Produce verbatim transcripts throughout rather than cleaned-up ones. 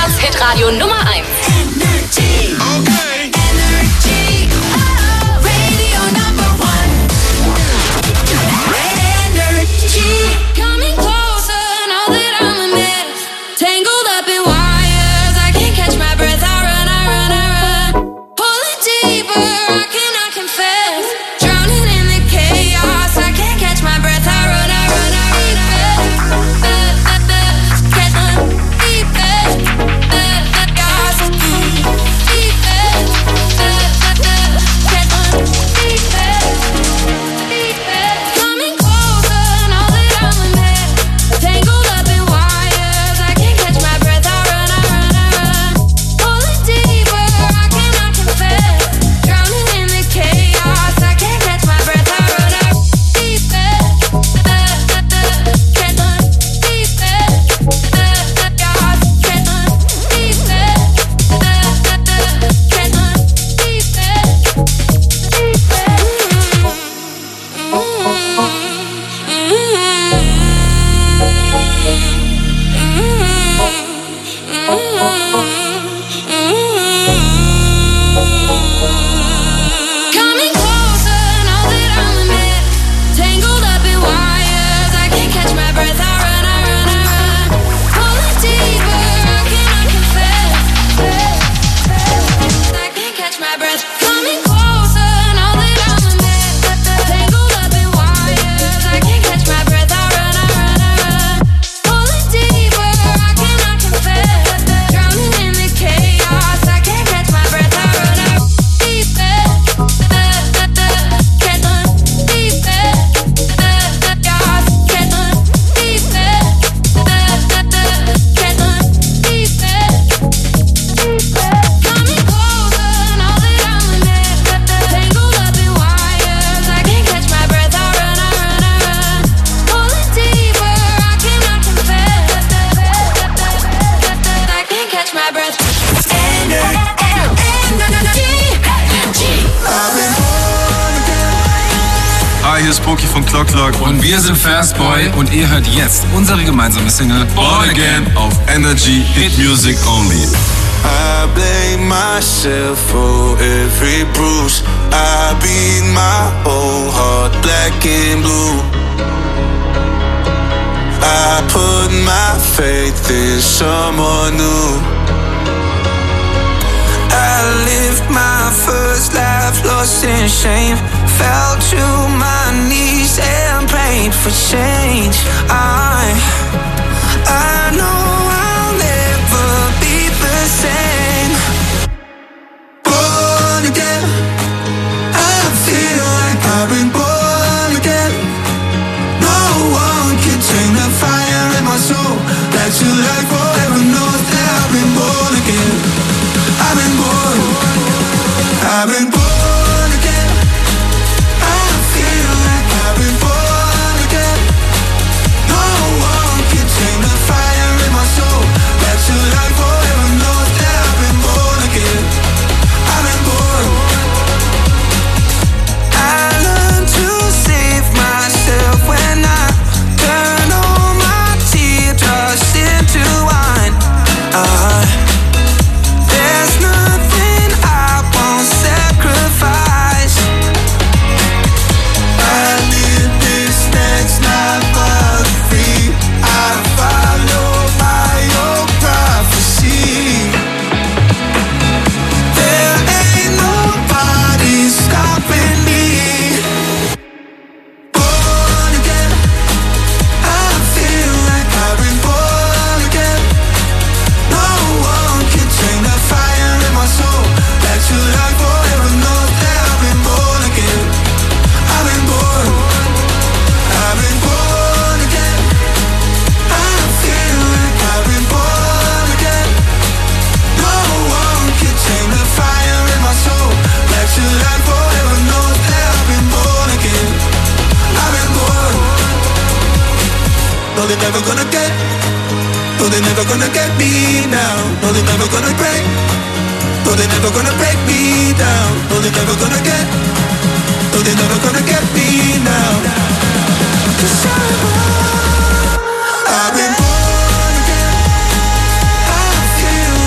Deutschlands Hitradio Nummer eins. Energy. Okay. Energy. Oh, radio number one. Energy. Coming closer, know that I'm a mess. Tangled up in wires, I can't catch my breath. I run, I run, I run. Pulling deeper, I cannot confess. Drowning in the chaos, I can't catch my breath. I run, I run, I run, I run. Catch my deepest, the chaos is deepest. Catch my deepest, deepest. Coming closer, know that I'm a mess. Tangled up in wires, I can't catch my breath. I run, I run, I run. Pulling deeper, I cannot confess. Drowning in the chaos, I can't catch my breath. I run, I run. Deepest, catch my deepest, the chaos. Catch my deepest, catch my Coming closer, know that I'm a mess. Tangled up in wires, I can't catch my breath. I run, I run, I run. Pulling deeper, I cannot confess. I can't catch my breath. Coming closer, know that I'm a mess. Tangled up in wires, I can't catch my breath. I run, I run, I run. Pulling deeper, I cannot confess. Drowning in the chaos, I can't catch my breath. I run, I run. Deepest, catch my deepest, the chaos. Catch my deepest, catch my deepest. Coming closer, know that I'm a mess. Tangled up in wires, I can't catch my breath. I run, I run, I run. Pulling deeper, I cannot confess. I can't catch my breath. Hi, hier ist Poki von Clock Clock Und wir sind Fastboy und ihr hört jetzt unsere gemeinsame Single Born Again auf Energy Hit Music Only. I blame myself for every bruise. I beat my whole heart black and blue. I put my faith in someone new. I lived my first life lost in shame. Fell to my knees and prayed for change. I, I know I'll never be the same. Born again, I feel like I've been born again. No one can tame the fire in my soul. Back to life forever knows that I've been born again. I've been born, I've been born. No, they're never gonna get. No, they're never gonna get me now. No, they're never gonna break. No, they're never gonna break me down. No, they're never gonna get. No, they're never gonna get me now. 'Cause I'm, I've been born again. I feel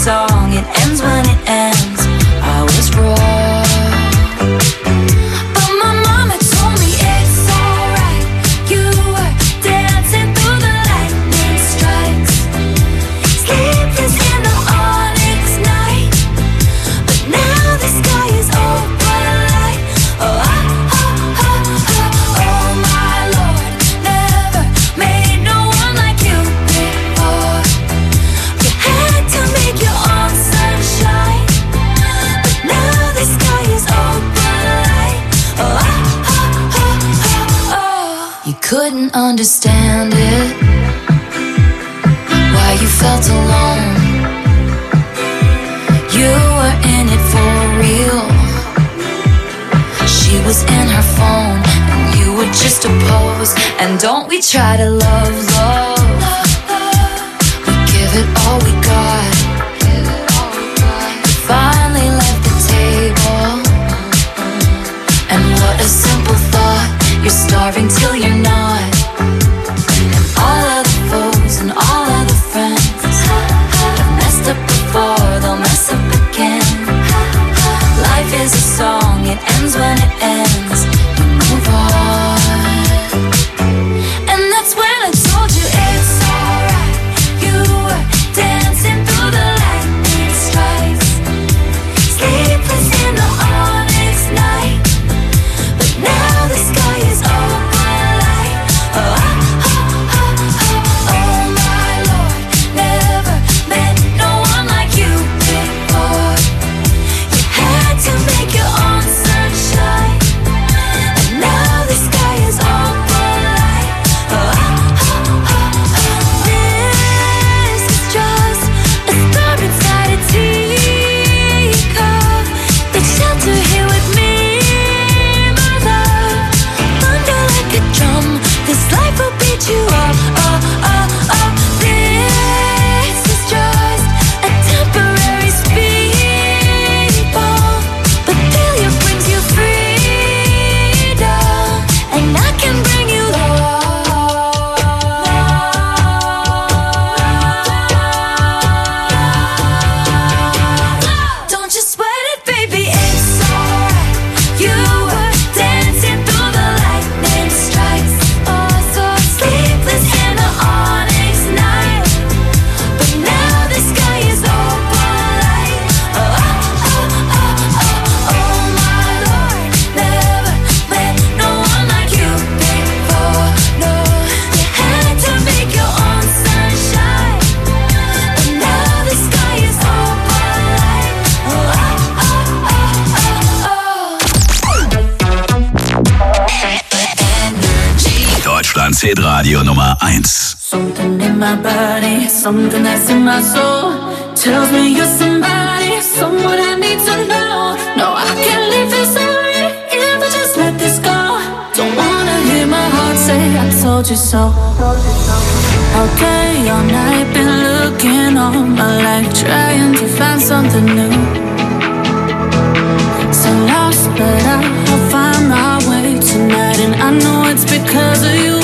song, it ends when it ends. I was wrong, but my mama told me it's alright. You were dancing through the lightning strikes, sleepless in the onyx night, but now the sky is open light. Oh, oh, oh, oh, oh, oh my Lord, never made no one like you before. You had to make your own sunshine, but now the sky is open light. Oh, oh, oh, oh, oh, oh. You couldn't understand it, why you felt alone. You were in it for real. She was in her phone, and you were just a pose. And don't we try to love, love? We give it all we got. We finally left the table, and what a simple thought. You're starving till you're not. And all of the foes and all of the friends have messed up before, they'll mess up again. Life is a song, it ends when it ends. You move on, and that's when I told you it's alright. You were dancing through the lightning strikes, sleepless in the onyx night, but now the sky is open light. Oh, oh, oh, oh, oh my Lord, never met no one like you before. You had to make your own sunshine, and now the sky is open light. Oh, oh, oh, oh. This is just a star inside a teacup. Take shelter here with me, my love. Thunder like a drum, this life will beat you up. Oh, oh, oh. This is just a temporary speed bump, but failure brings you freedom, and I can bring you love. Don't you sweat it, baby, it's alright. You were dancing through the lightning strikes, oh, so sleepless in the onyx night, but now the sky is open light. Oh, oh, oh, oh, oh, oh my Lord, never met no one like you before. No, you had to make your own sunshine, but now the sky is open light. Oh, oh, oh, oh, oh. Deutschlands Hitradio Nummer eins. Something in my body, something that's in my soul tells me you're somebody, someone I need to know. No, I can't leave this already if I just let this go. Don't wanna hear my heart say I told you so. Okay, all night been looking all my life, trying to find something new. So lost, but I'll find my way tonight, and I know it's because of you.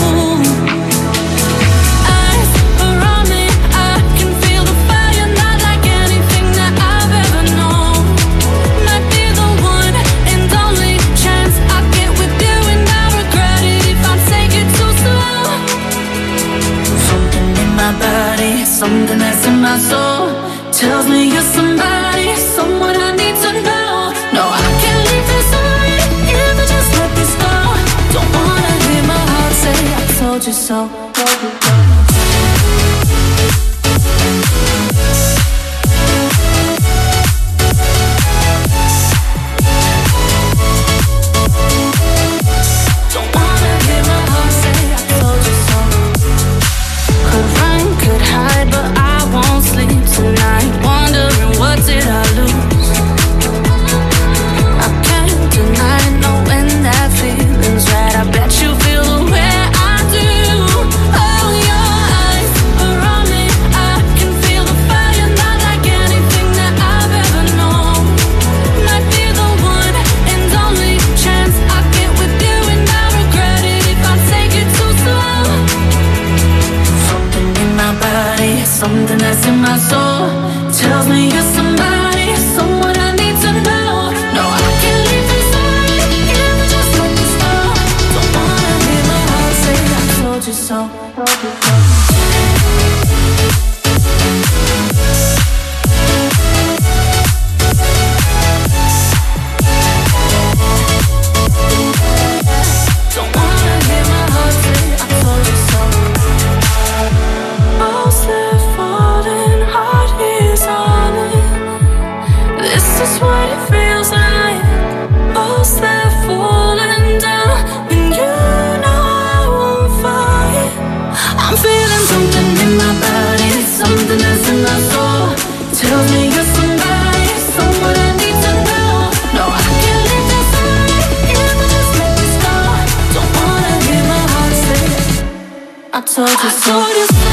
Eyes around me, I can feel the fire, not like anything that I've ever known. Might be the one and only chance I get with you, and I regret it if I take it too slow. Something in my body, something that's in my soul tells me you're somebody, someone I need to know. No, I can't leave this already if I just let this go. Don't wanna hear my heart say I told you so. Don't wanna hear my heart say I told you so. Could run, could hide, but I won't sleep tonight, wondering what did I lose. I can't deny knowing that feeling's right. I bet you feel the way I do. told you so.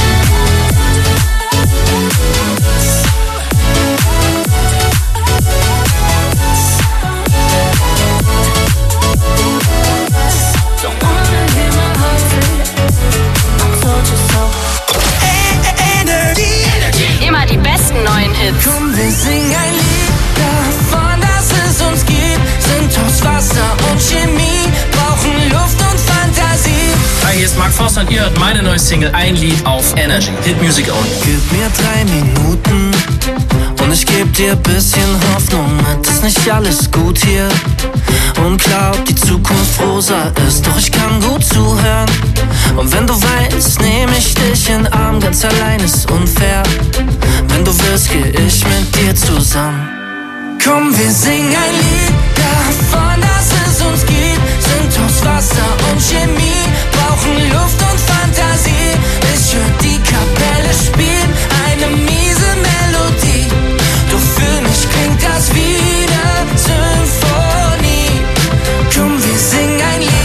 Immer die besten neuen Hits. Komm, wir singen ein Lied davon, dass es uns gibt. Sind aus Wasser und Chemie, brauchen Luft und Fantasie. Hi, hier ist Mark Forster und ihr hört meine neue Single Ein Lied auf Energy. Hit Music Only. Gib mir drei Minuten und ich geb dir bisschen Hoffnung mit. Ist nicht alles gut hier und glaub, die Zukunft rosa ist. Doch ich kann gut zuhören und wenn du weißt, nehm ich dich in den Arm. Ganz allein ist unfair. Wenn du willst, geh ich mit dir zusammen. Komm, wir singen ein Lied davon, dass es uns gibt. Sind aus Wasser und Chemie, brauchen Luft und Fantasie. Ich hör die Kapelle spielen, eine miese Melodie. Doch für mich klingt das wie eine Symphonie. Komm, wir singen ein Lied.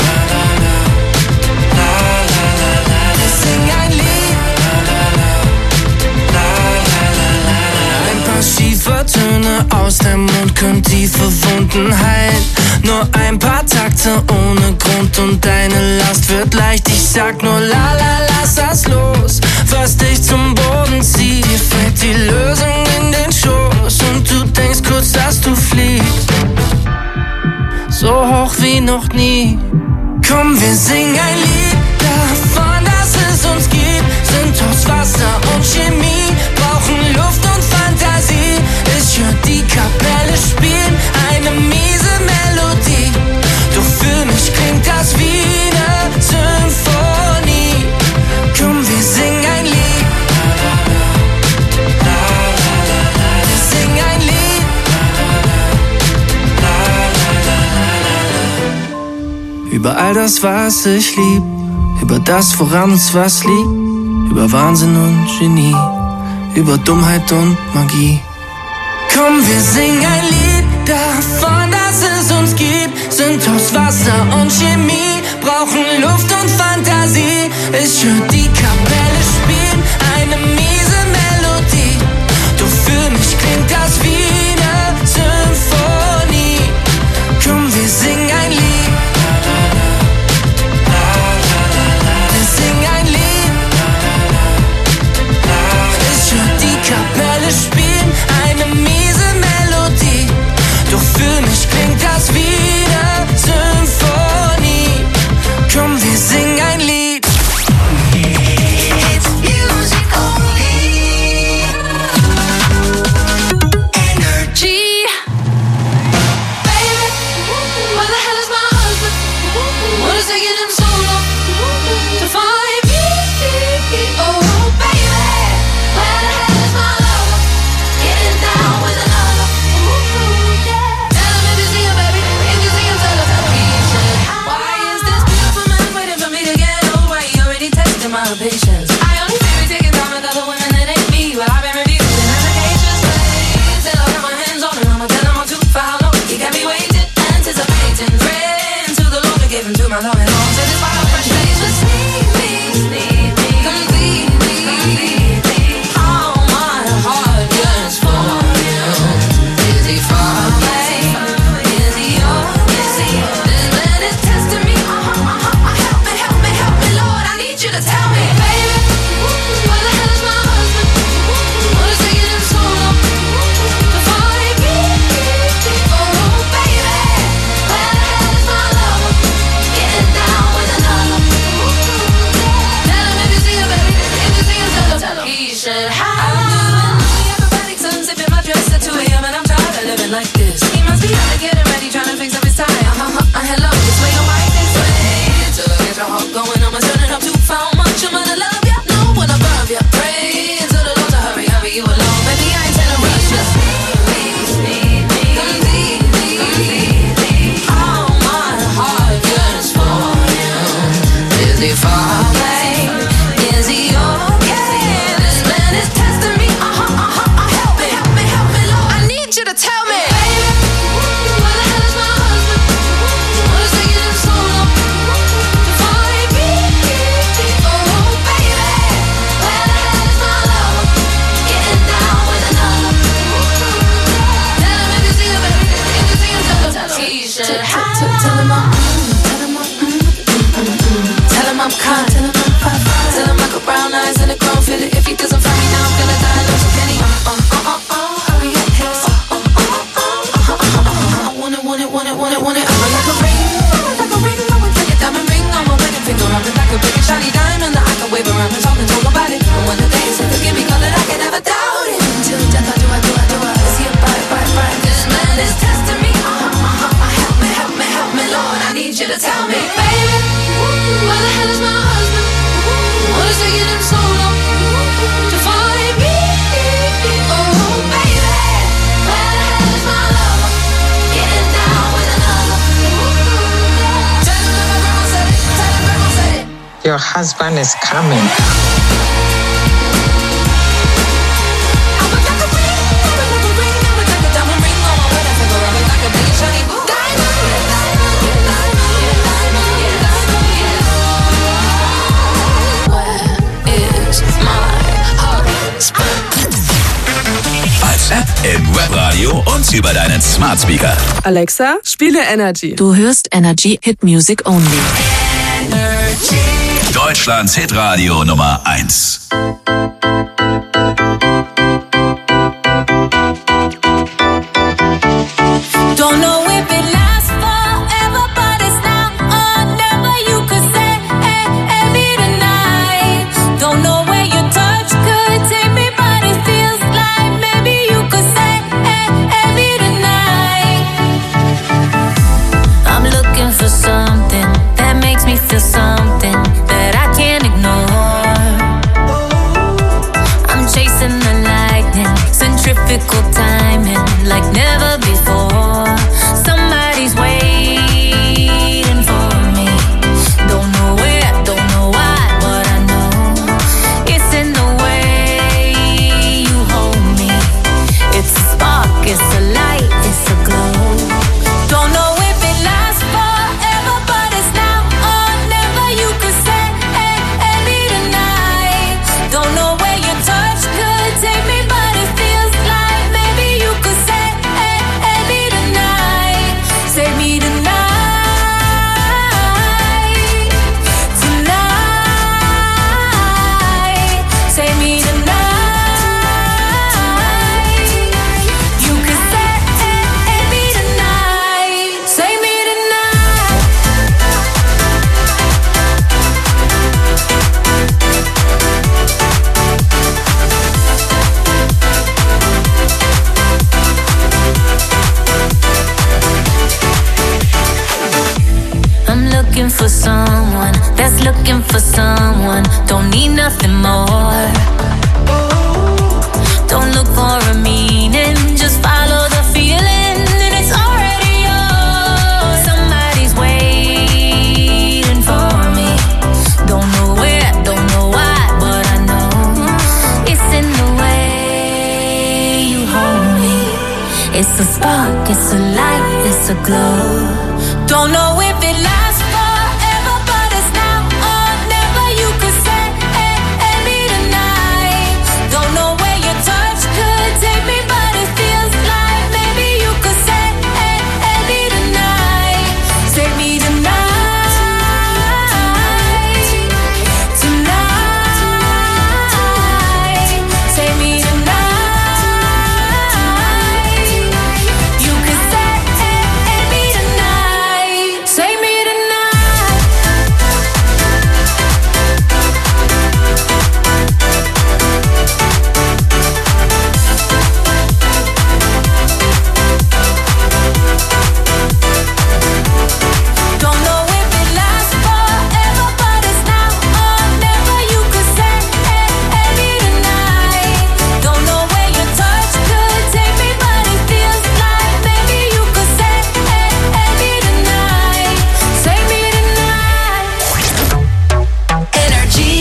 Wir singen ein Lied. Ein paar schiefe Töne aus dem Mund können tiefe Wunden heilen. Nur ein paar Takte ohne Grund und deine Last wird leicht. Ich sag nur la la, lass das los, was dich zum Boden zieht. Dir fällt die Lösung in den Schoß und du denkst kurz, dass du fliegst. So hoch wie noch nie. Komm, wir singen ein Lied davon, dass es uns gibt. Sind aus Wasser und Chemie, brauchen Luft und Fantasie. Ich hör die Kapelle spielen, eine miese Melodie. Doch für mich klingt das wie eine Symphonie. Komm, wir singen ein Lied. Wir singen ein Lied. Über all das, was ich lieb, über das, woran uns was liegt, über Wahnsinn und Genie, über Dummheit und Magie. Komm, wir singen ein Lied davon, dass es uns gibt. Sind aus Wasser und Chemie, brauchen Luft und Fantasie. Ich hör die Kapelle spielen, eine miese Melodie. Doch für mich klingt das wie eine Symphonie. Komm, wir singen ein Lied. Wir singen ein Lied. Ich hör die Kapelle spielen, eine miese Melodie. Doch für mich klingt das wie eine Symphonie. Komm, wir singen ein Lied. It's music only. Energy. Baby, where the hell is my husband? What is taking him so long to find me? Oh, baby, where the hell is my lover? Getting down with another. Tell him if you see him, baby. If you see him, tell him he should. Why is this beautiful man waiting for me to get old? Why he already testing my patience? I only see me taking time with other women that ain't me. But I've been refusing applications. Wait till I got my hands on him. I'ma tell him I'm too for how long. He got me waiting, anticipating. Praying to the Lord to give him to my long and long. So this wild fresh face just need me, need me completely, completely. All my heart yearns for you. Is he far away? Is he yours? Is he? This man is testing me. Uh-huh, uh-huh. Help me, help me, help me, Lord. I need you to tell me, baby, where the hell is my husband? What is taking him so long to find me? Oh, baby, where the hell is my lover? Getting down with another. Tell him if you see him, baby. If you see him, tell him, tell him he should have. I'm doing the acrobatic unzipping my dress at two a.m. and I'm tired of living like this. He must be out to get it ready, trying to fix up his tie. Uh-huh, uh, hello, this way or white this way. Till I get your heart going, I'm turning up too far. Much I'm gonna love ya, no one above ya. Pray to the Lord to hurry, hurry you along. Baby, I ain't telling rush ya. Completely, completely. All my heart yearns for you. Is he far away? Is he okay? This man is testing me. Uh-huh, uh-huh, uh, help me, help me, help me, Lord. I need you to tell me, baby, where the hell is my husband? What is taking him so long to find me? Oh, your husband is coming. Als App im Webradio und über deinen Smart Speaker. Alexa, spiele Energy. Du hörst Energy Hit Music Only. Energy. Deutschlands Hitradio Nummer eins. Don't know if it lasts forever, but it's now or never. You could say every tonight. Don't know where your touch could take me, but it feels like maybe you could say every tonight. I'm looking for something that makes me feel something that I can't ignore. I'm chasing the lightning, centrifugal timing like never before. Somebody's waiting for me. Don't know where, don't know why, but I know it's in the way you hold me. It's a spark, it's a light, it's a glow. Don't know if it lasts forever, but it's now or never. You could say every tonight. Don't know where your touch could take me, but it feels like maybe you could say every tonight. Save me tonight. Tonight. Save me tonight. You could say every tonight. Save me tonight. I'm looking for someone that's looking for someone. Don't need nothing more. Don't look for a meaning, just follow the feeling, and it's already yours. Somebody's waiting for me. Don't know where, don't know why, but I know it's in the way you hold me. It's a spark, it's a light, it's a glow. Don't know if it lasts forever, but it's now or never. You could say every tonight. Don't know where your touch could take me, but it feels like maybe you could say every tonight. Save me tonight. Tonight. Save me tonight. You could say every tonight. Save me tonight. Don't know if it lasts forever, but it's now or never. You could say every tonight. Don't know where your touch could take me, but it feels like maybe you could say every tonight. Save me tonight. Energy.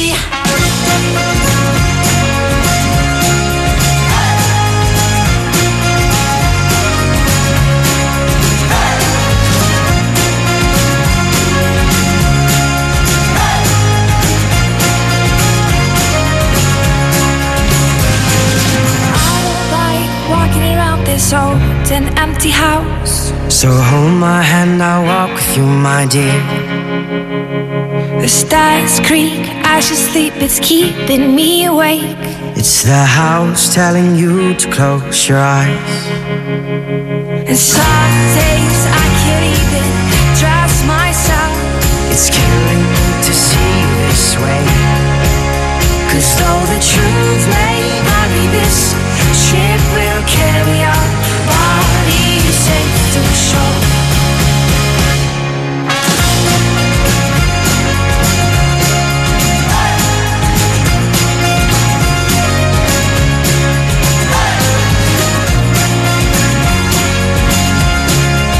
Like walking around this old and empty house. So hold my hand, I'll walk with you, my dear. The stars creak as you sleep, it's keeping me awake. It's the house telling you to close your eyes. And some days I can't even trust myself. It's killing me to see you this way. Cause though the truth may vary, this ship will carry our bodies safe to shore.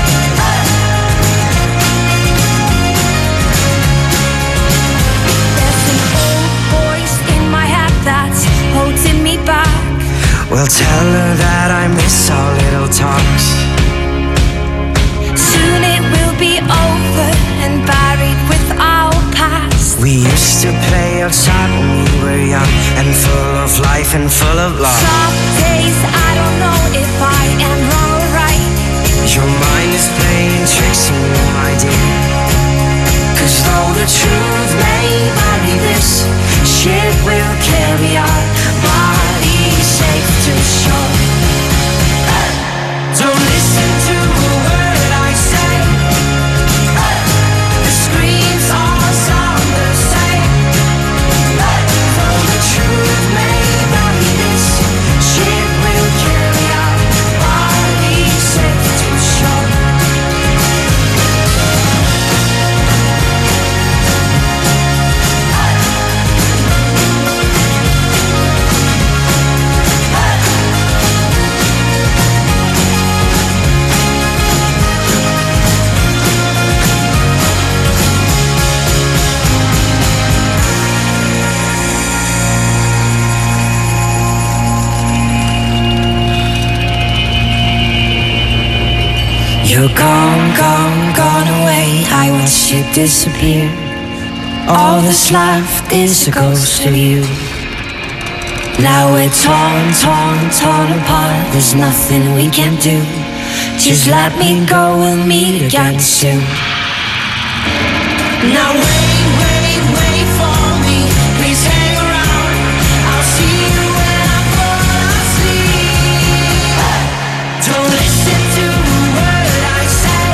There's You're gone, gone, gone away. I watched you disappear. All that's left is a ghost of you. Now we're torn, torn, torn apart. There's nothing we can do. Just let me go, we'll meet again soon. Now wait, wait, wait for me. Please hang around. I'll see you when I fall asleep. Don't listen to a word I say.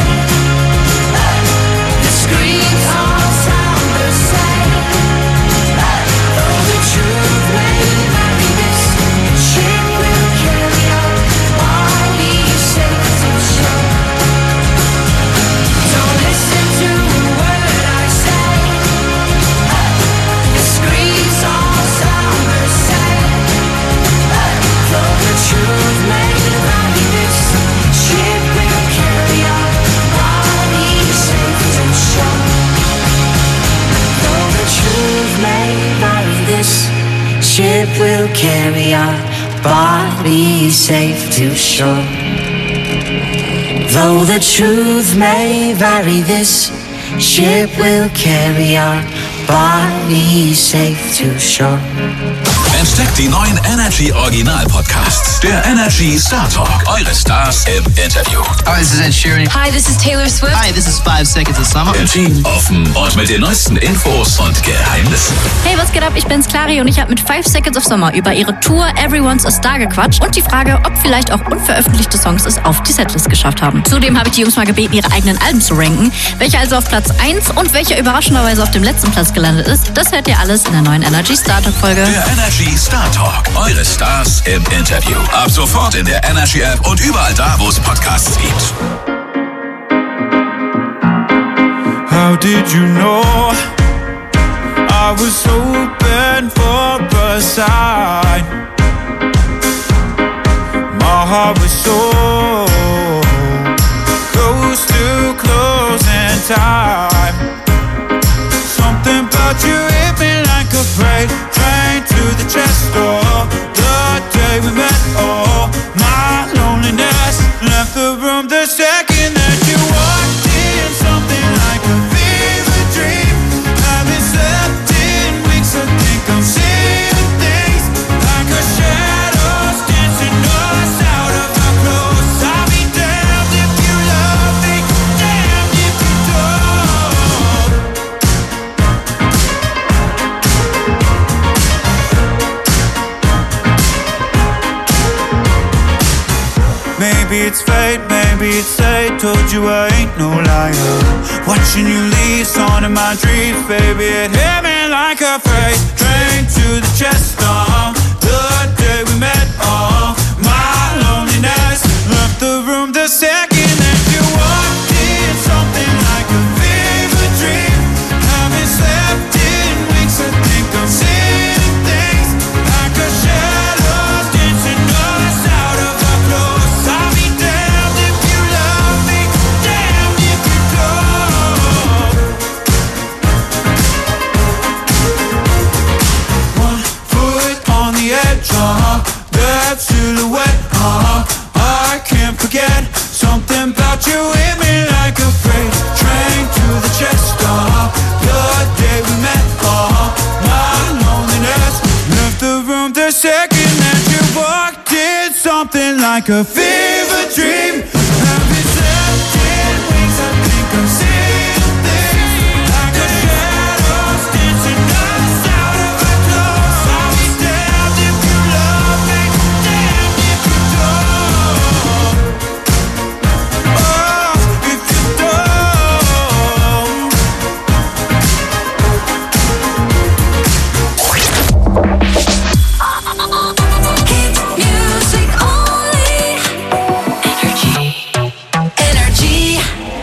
The screams all sound the same. Though the truth may vary, this ship will carry on. I'll be safe to show. Don't listen to a word I say. The screams all sound the same. Though the truth may vary, this ship will carry on. I'll be safe to show. Though the truth may vary, this ship will carry our body safe to shore. Though the truth may vary, this ship will carry our body safe to shore. Entdeckt die neuen Energy Original Podcasts. Der Energy Star Talk. Eure Stars im Interview. Hi, this is Ed Sheeran. Hi, this is Taylor Swift. Hi, this is Five Seconds of Summer. Intim, offen und mit den neuesten Infos und Geheimnissen. Hey, was geht ab? Ich bin's, Clary, und ich habe mit Five Seconds of Summer über ihre Tour Everyone's a Star gequatscht und die Frage, ob vielleicht auch unveröffentlichte Songs es auf die Setlist geschafft haben. Zudem habe ich die Jungs mal gebeten, ihre eigenen Alben zu ranken. Welcher also auf Platz eins und welcher überraschenderweise auf dem letzten Platz gelandet ist, das hört ihr alles in der neuen Energy Star Talk Folge. Der Energy Star Talk. Eure Stars im Interview. Ab sofort in der Energy App und überall da, wo es Podcasts gibt. How did you know I was hoping for a sign? My heart was so close to closing time. Something about you hit me like a freight train to the chest door. The day we met, oh, my loneliness left the room the second that you walked in. Something like a fever dream. Haven't slept in weeks, I think I'm seeing things like a shadows dancing us out of our clothes. I'll be damned if you love me, damned if you don't. Maybe it's fate, maybe it's fate. Told you I ain't no liar. Watching you leave, on in my dreams, baby, it hit me like a freight train to the chest. Oh, the day we met, oh, my loneliness left the room the second that you walked in. Something like a fever dream. Haven't slept in weeks, I think I'm seeing things like a shadows dancing us out of our clothes. I'll be damned if you love me, damned if you don't. One foot on the edge, uh-huh, that silhouette, uh-huh, I can't forget. Something about you hit me like a freight train to the chest, uh-huh, the day we met, uh-huh, my loneliness left the room the second that you walked in. Something like a fever dream. Haven't slept in weeks, I think I'm seeing things like a shadows dancing us out of our clothes. I'll be damned if you love me, damned if you don't. Oh, if you don't. Music only. Energy. Energy.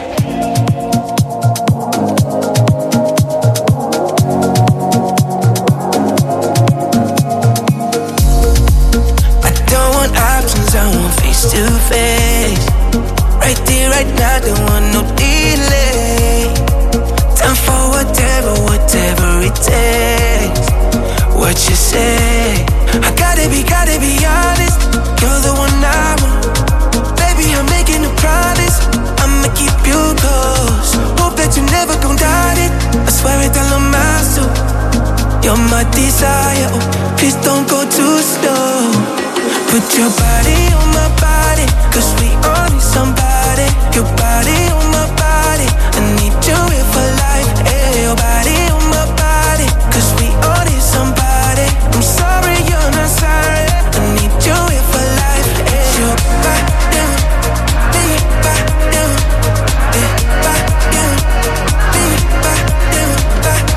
I don't want options, I want face to face. Right there, right now, don't want no delay. Time for whatever, whatever it takes. What you say? I gotta be, gotta be honest. You're the one I want. Baby, I'm making a promise. I'm your body on my body, cause we all need somebody. Your body on my body, I need you here for life. Hey, your body on my body, cause we all need somebody. I'm sorry you're not sorry, I need you here for life. Hey, your body, big body, big body, big body, big body.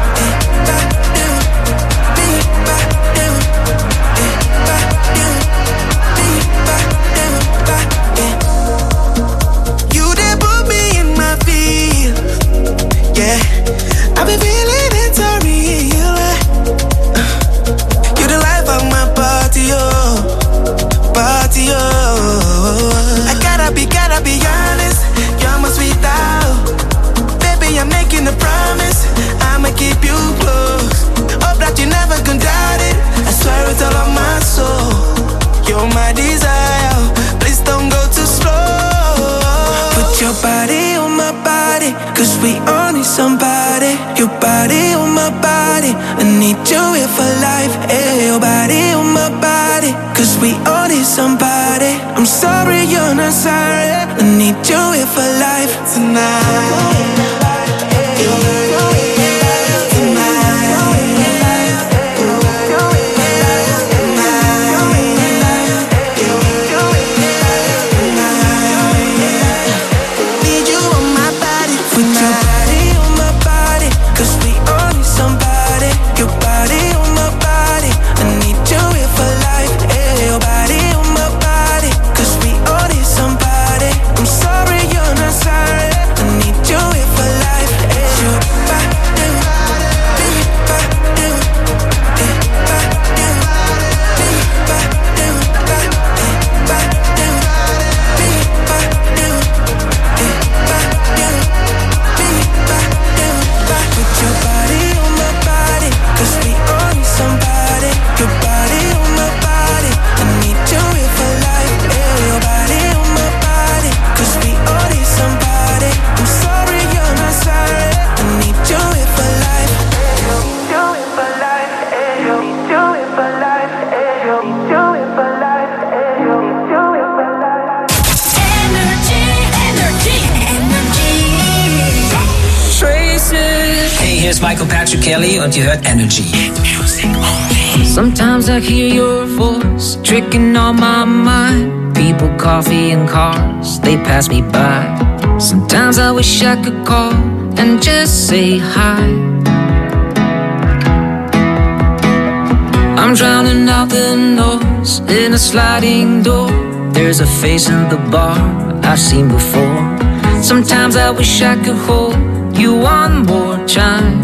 I've been feeling it so real. You're the life of my party, oh, party, oh. I gotta be, gotta be honest, you're my sweetheart. Baby, I'm making a promise, I'ma keep you close. Hope that you never gonna doubt it, I swear it's all on my soul. You're my desire, please don't go too slow. Put your body on my body, cause we all need somebody. Your body on my body, I need you here for life. Hey, your body on my body, cause we all need somebody. I'm sorry you're not sorry, I need you here for life tonight. Here's Michael Patrick Kelly und ihr hört Energy. Sometimes I hear your voice tricking on my mind. People, coffee and cars, they pass me by. Sometimes I wish I could call and just say hi. I'm drowning out the noise in a sliding door. There's a face in the bar I've seen before. Sometimes I wish I could hold you one more time.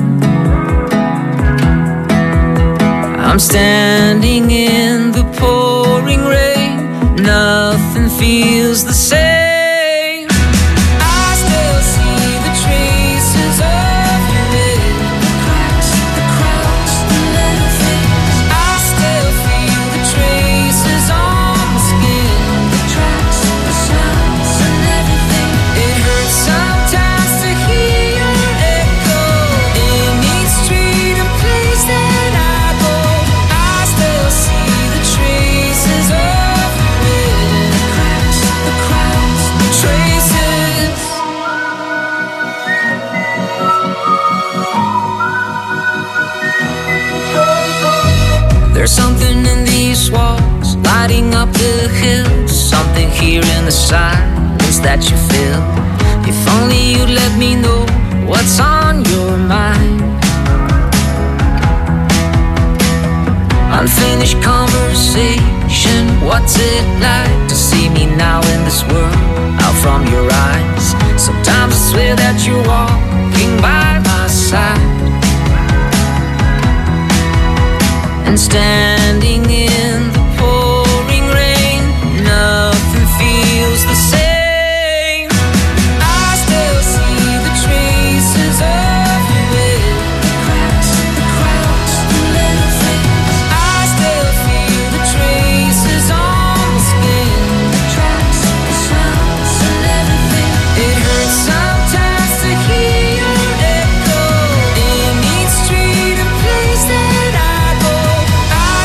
I'm standing in the pouring rain, nothing feels the same. I still see the traces of you in the cracks, the cracks, the little things. I still feel the traces on the skin, the tracks, the sounds and everything. It hurts sometimes to hear your echo in each street and place that I go. I still see the traces of you in the cracks, the cracks, the traces. There's something in these walls lighting up the hills, something here in the silence that you feel. If only you'd let me know what's on your mind. Unfinished conversation, what's it like to see me now in this world, out from your eyes? Sometimes I swear that you're walking by my side, and standing in the pouring rain, nothing feels the same. I still see the traces of you in the cracks, the cracks, the little things. I still feel the traces on the skin, the tracks, the sounds and everything. It hurts sometimes to hear your echo in each street and place that I go. I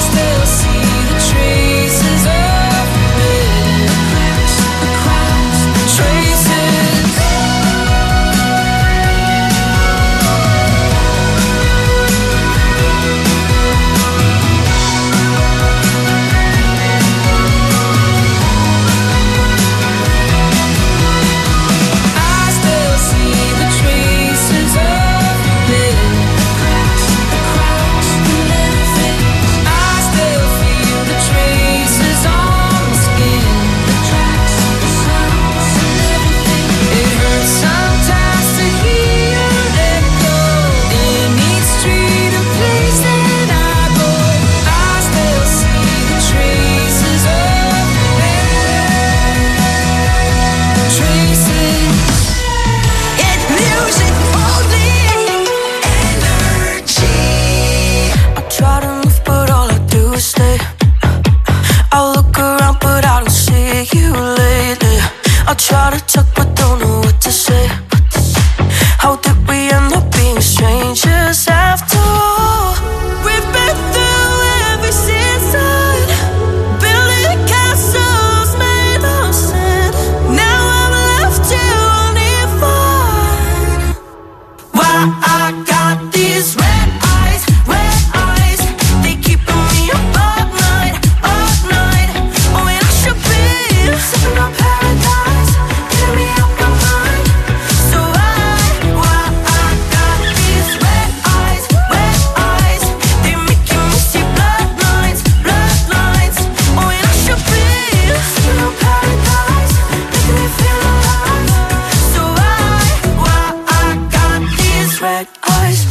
try to talk but don't know what to say. How did we end up being strangers after all? We've been through every season, building castles made of sand. Now I'm left here only fine. Why I got these red eyes, red eyes, they keeping me up all night, all night. Oh, and I should be sipping on paradise, getting me out my mind. So why, why I got these red eyes, red eyes, they making me see bloodlines, bloodlines. Oh, and I should be sipping on paradise, making me feel alive. So why, why I got these red eyes.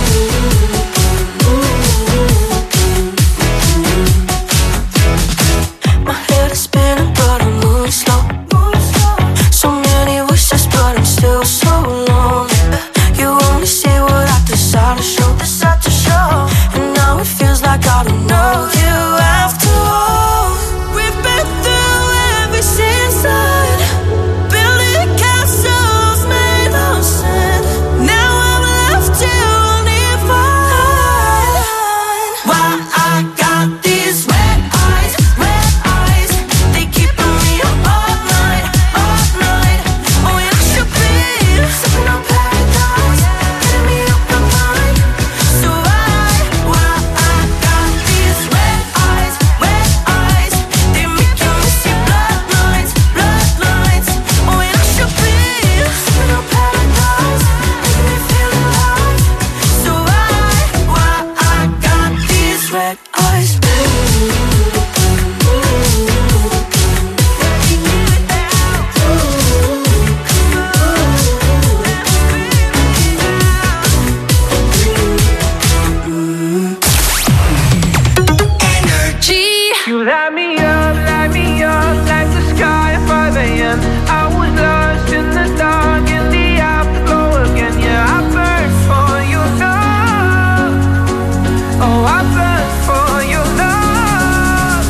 My head is spinning but I'm moving slow. So many wishes but I'm still so lonely. You only see what I decide to show, decide to show. And now it feels like I don't know you after all. We've been through every season, building castles made of sand. Now I'm left here only fine. Why I got these red eyes, red eyes, they keeping me up all night, all night. Oh, and I should be sipping on paradise, getting me up my mind. So why, why I got these red eyes, red eyes, they making me see bloodlines, bloodlines. Oh, and I should be sipping on paradise, making me feel alive. So why, why I got these red eyes. Energy. You light me up, light me up like the sky at five a.m. I was lost in the dark, in the afterglow again. Yeah, I burned for your love. Oh, I burned for your love.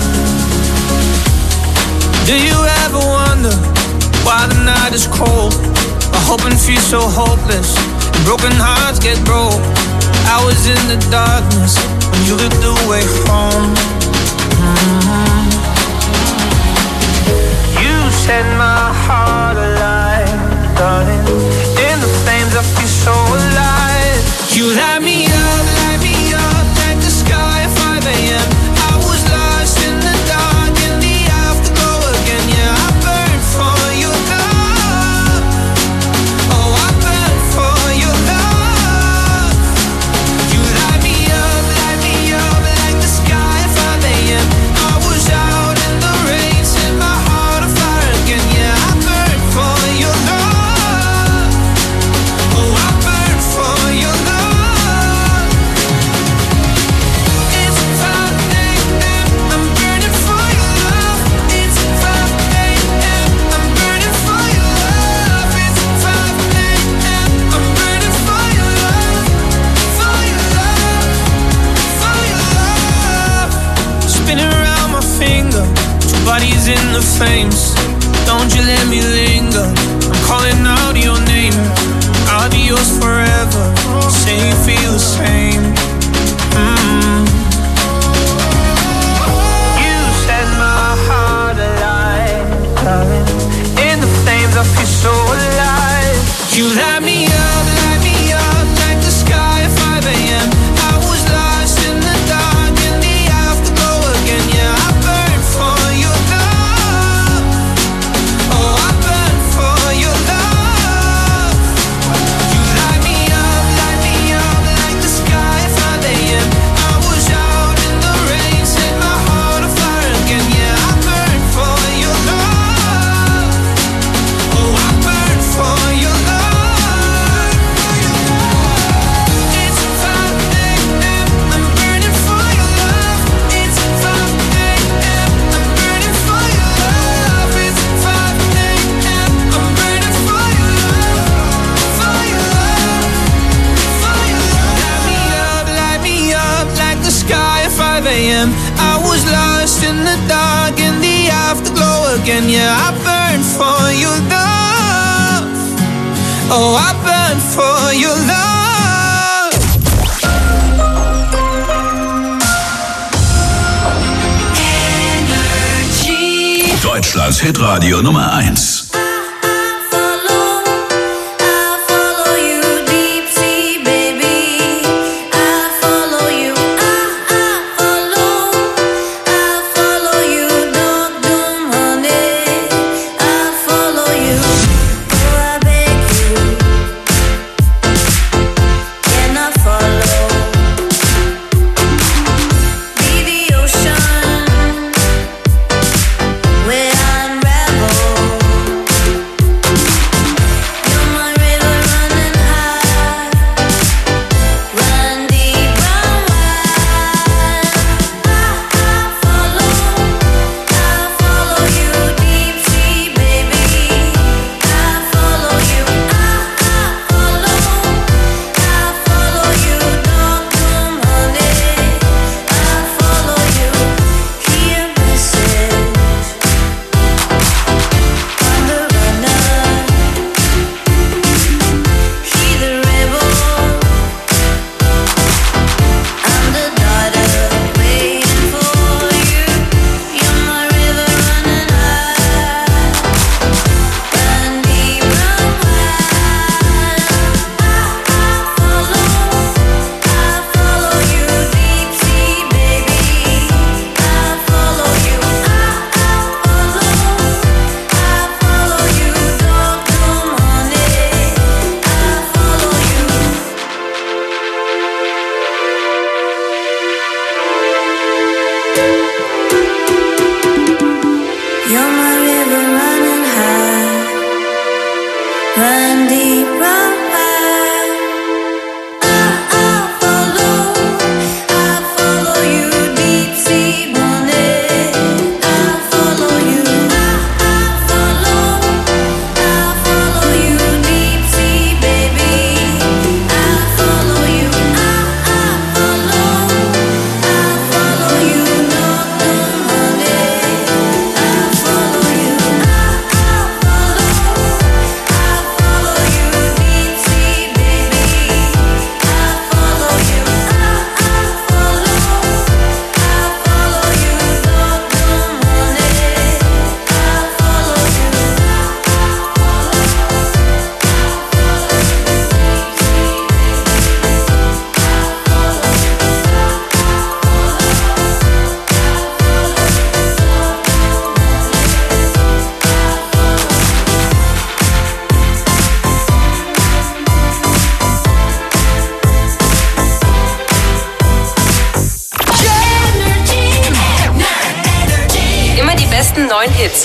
Do you ever wonder why the night is cold? I hope and feel so hopeless, and broken hearts get broke. I was in the darkness when you looked away home. Mm-hmm. You set my heart alive, darling. In the flames I feel so alive. You light me up, light me up like the sky at five a.m. I was lost in the dark, in the afterglow again. Yeah, I burned for your love. Oh, I burned for your love. You light me up, light me up like the sky at five a.m. I was out in the rain, set my heart on fire again. Yeah, I burned for your love. Oh, I burned for your love. It's five a.m. I'm burning for your love. It's five a.m. I'm burning for your love. It's five a.m. I'm burning for your love, for your love, for your love. Spinning around my finger, two bodies in the flames. Don't you let me linger. I'm calling out your name. I'll be yours forever. Say you feel the same. Mm. You set my heart alive, darling. In the flames I feel so alive. You light me up, light me up like the sky at five a.m. I was lost in the dark, in the afterglow again. Yeah, I burned for your love. Oh, I burned for your love. You light me up, light me up like the sky at five a.m. I was out in the rain, set my heart on fire again. Yeah, I burned for your love. Oh, I burned for your love. It's five a.m. I'm burning for your love. It's five a.m. I'm burning for your love. It's five a.m. I'm burning for your love, for your love, for your love. Light me up, light me up like the sky at five a.m. I was lost in the dark, in the afterglow again. and yeah, I burn for your love. Oh, I burn for your love. Energy. Deutschlands Hitradio Nummer eins. Neuen Hits.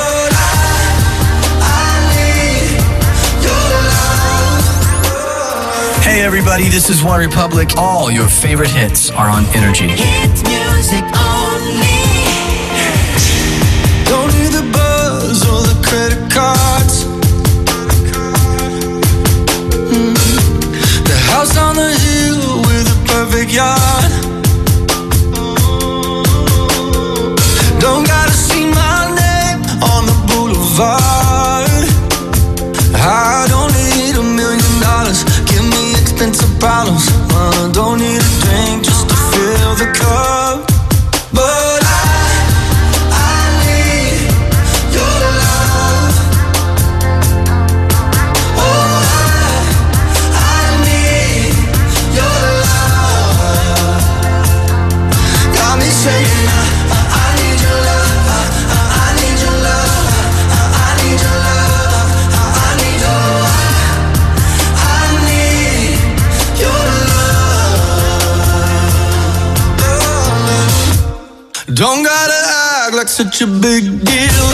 Hey everybody, this is One Republic. All your favorite hits are on Energy. Hit music only. Don't need the buzz or the credit cards. Mm. The house on the hill with a perfect yard. Don't gotta see my name on the boulevard. I don't need a million dollars. Give me expensive bottles. Uh, don't need a drink just to fill the cup. But I, I need your love. Oh, I, I need your love. Got me saying I, I need your love. I, I need your love. I, I need your love. I, I need your I, I need your love. Don't gotta act like such a big deal.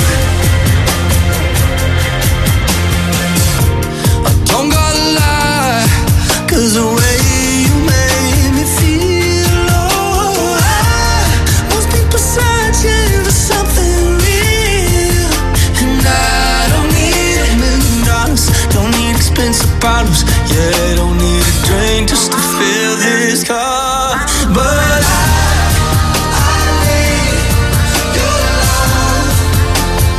I don't gotta lie, 'cause the way you made me feel, oh, I must be searching for something real. And I don't need a million dollars, don't need expensive bottles. Yeah, don't need a drink just to fill this cup. But I, I need your love.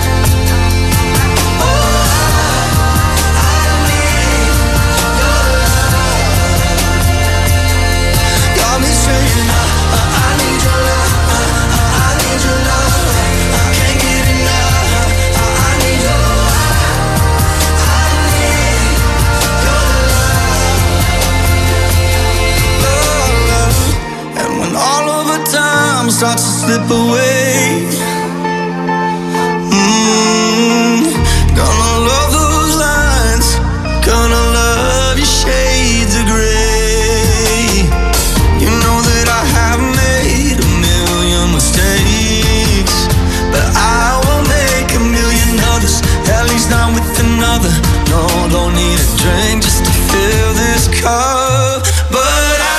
starts to slip away. Mm, gonna love those lines, gonna love your shades of gray. You know that I have made a million mistakes, but I won't make a million others, at least not with another. No, don't need a drink just to fill this cup. But I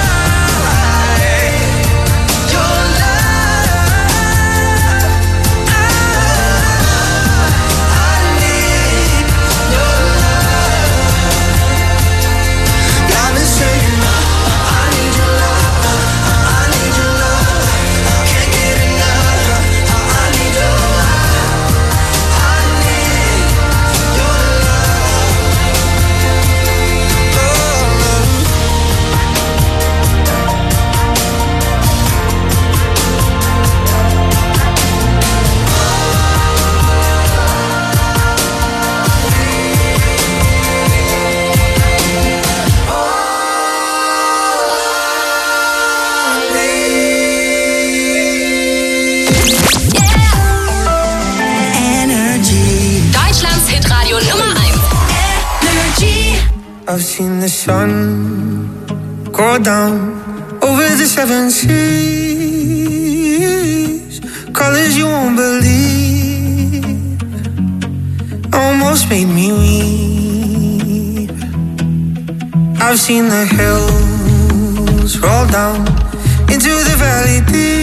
I've seen the sun go down over the seven seas, colors you won't believe, almost made me weep. I've seen the hills roll down into the valley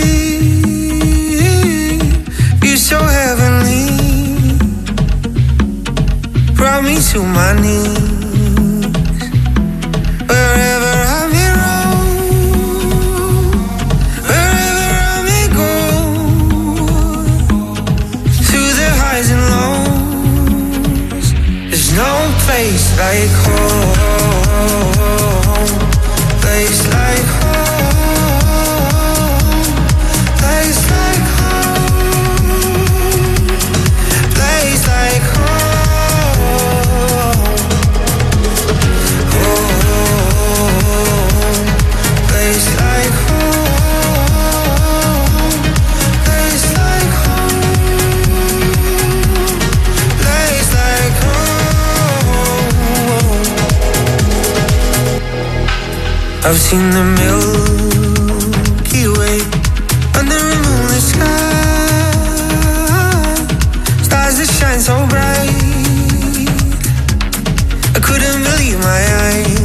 deep, view so heavenly, brought me to my knees. Wherever I may roam, wherever I may go, through the highs and lows, there's no place like home, place like home, place like home, place like home. Place like home, place like home, place like home. I've seen the Milky Way under a moonlit sky, stars that shine so bright, I couldn't believe my eyes.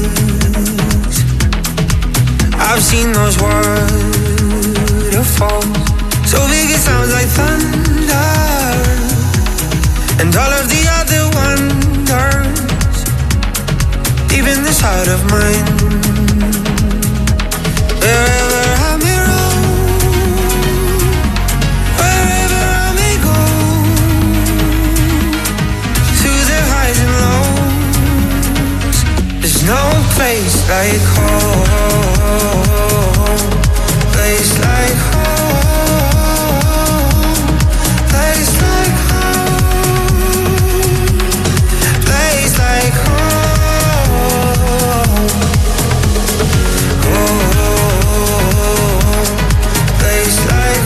I've seen those waterfalls, so big it sounds like thunder, and all of the other wonders, deep in this heart of mine. Wherever I may roam, wherever I may go, through the highs and lows, there's no place like home, place like home, place like home, place like home, oh, place like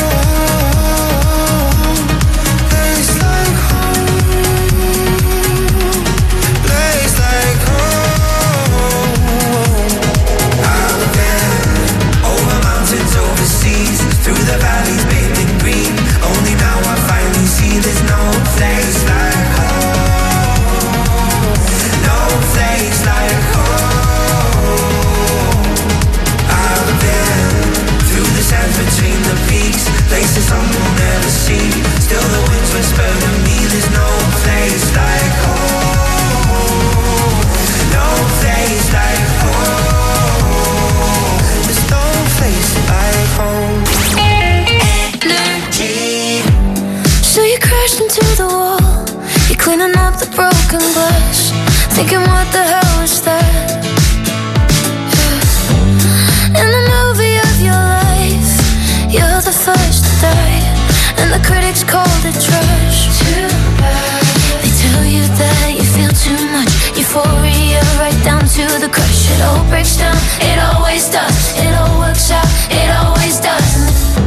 home, place like home, place like home. I've been over mountains, overseas, through the valleys bathed in green. Only now I finally see there's no place like home, no place like home. I've been through the sands between the peaks, places some will never see. Still the winds whisper to me, there's no place like home, no place like home. There's no place like home. Energy. So you crashed into the wall, you're cleaning up the broken glass, thinking what the hell is that? Yeah. In the movie of your life, you're the first to die, and the critics called it trash. Too bad. They tell you that you feel too much euphoria, right down to the crush. It all breaks down, it always does. It all works out, it always does.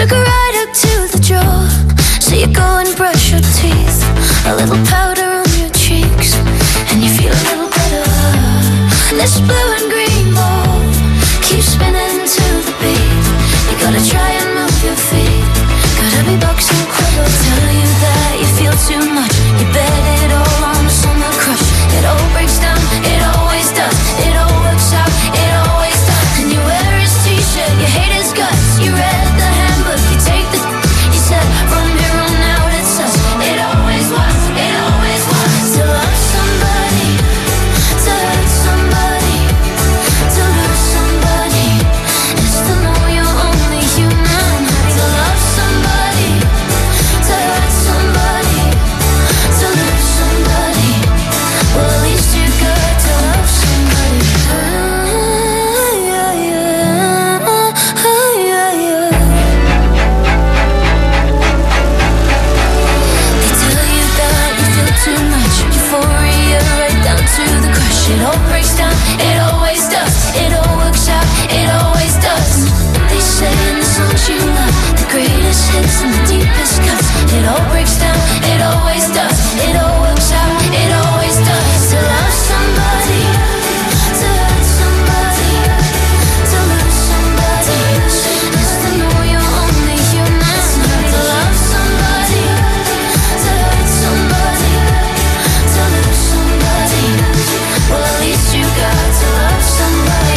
Took her right up to the drawer, so you go and brush your teeth. A little powder on your cheeks, and you feel a little better. This blue and green ball keeps spinning to the beat. You gotta try and move your feet. Gotta be boxing quicker. Tell you that you feel too much. You bet it all on the summer crush. It all breaks down, it always does. It all works out, it always does. And you wear his t-shirt, you hate his guts. You read the handbook, you take the. You said from here on out it's us. It always was, it always was. To love somebody, to hurt somebody, to lose somebody. It's to know you're only human. To love somebody, to hurt somebody, to lose somebody. Well, at least you got to love somebody. Ah, yeah, yeah. Ah, yeah, yeah. They tell you that you feel too much. Euphoria right down to the crush. It all breaks down, it always does. It all works out, it always does. They say in the songs you love, the greatest hits and the deepest cuts. It all breaks down, it always does. It all works out, it always does. To love somebody, to hurt somebody, to lose somebody. It's to know you're only human. To love somebody, to hurt somebody, to lose somebody. Well, at least you got to love somebody.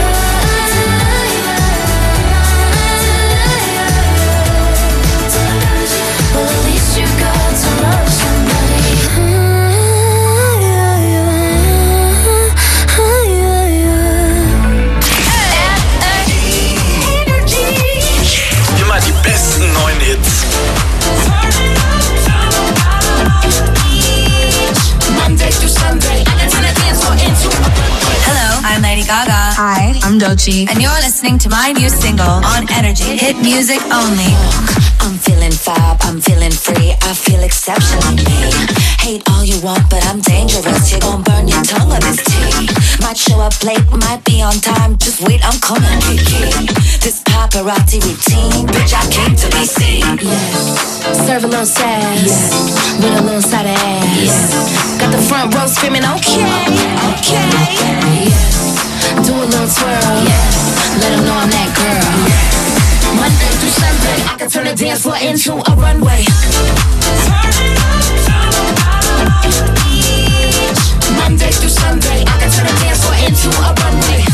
Well, at least you got to love somebody. Immer die besten neuen Hits. Monday through Sunday, I can turn a dance floor into a runway. Hello, I'm Lady Gaga. Hi, I'm Doechii. And you're listening to my new single on Energy, hit music only. I'm feeling fab, I'm feeling free, I feel exceptionally me. Hate all you want, but I'm dangerous. You're gonna burn your tongue on this tea. Might show up late, might be on time. Just wait, I'm coming, Kiki. This paparazzi routine, bitch, I came to be seen. Yes, serve a little sass. Yes, with a little side of ass. Yes, got the front row screaming, okay, okay. Yes, do a little twirl. Yes, let them know I'm that girl. Yes. Monday through Sunday, I can turn the dance floor into a runway. Monday through Sunday, I can turn the dance floor into a runway.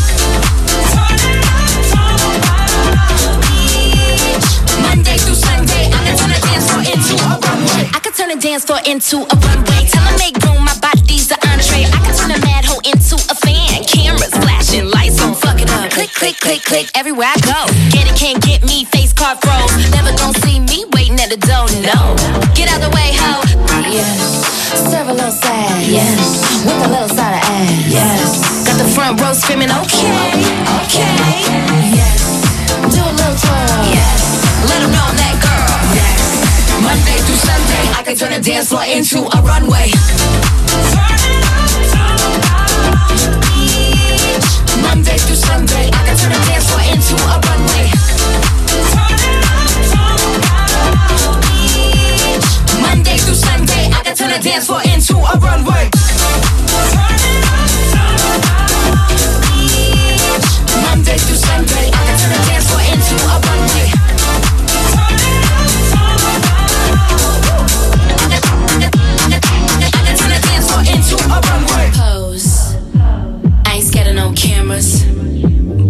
Monday through Sunday, I can turn the dance floor into a runway. I can turn the dance floor into a runway. Tell them make room, my body's the entree. I can turn a mad hoe into a fan. Cameras flashing, lights on, fuck it up. Click, click, click, click, everywhere I go. Get it, can't get me, face card froze. Never gon' see me waiting at the door, no. Get out the way, ho. Yes, serve a little sass. Yes, with a little side of ass. Yes, got the front row screaming, okay, okay. Yes, do a little twirl. Yes, let them know I'm that girl. Yes, Monday through Sunday, I can turn the dance floor into a runway. Monday through Sunday, I can turn the dance floor into a runway. Monday through Sunday, I can turn the dance floor into a runway. Monday through Sunday, I can turn the dance floor into a runway. I can turn the dance floor into a runway. Pose. I ain't scared of no cameras.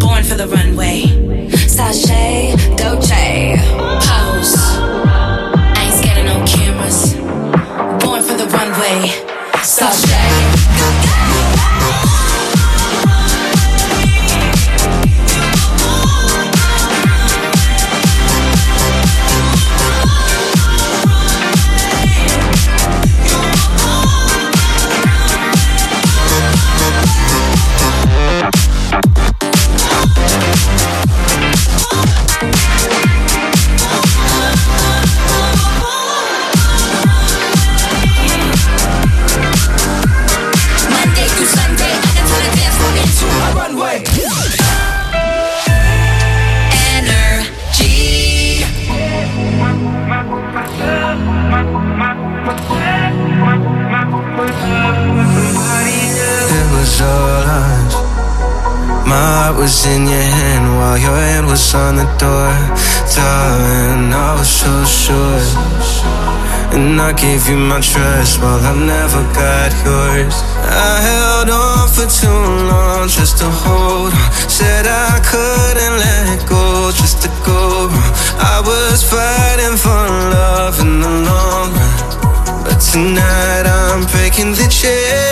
was in your hand while your hand was on the door. Darling, I was so sure, and I gave you my trust while I never got yours. I held on for too long just to hold on. Said I couldn't let go just to go wrong. I was fighting for love in the long run, but tonight I'm breaking the chain.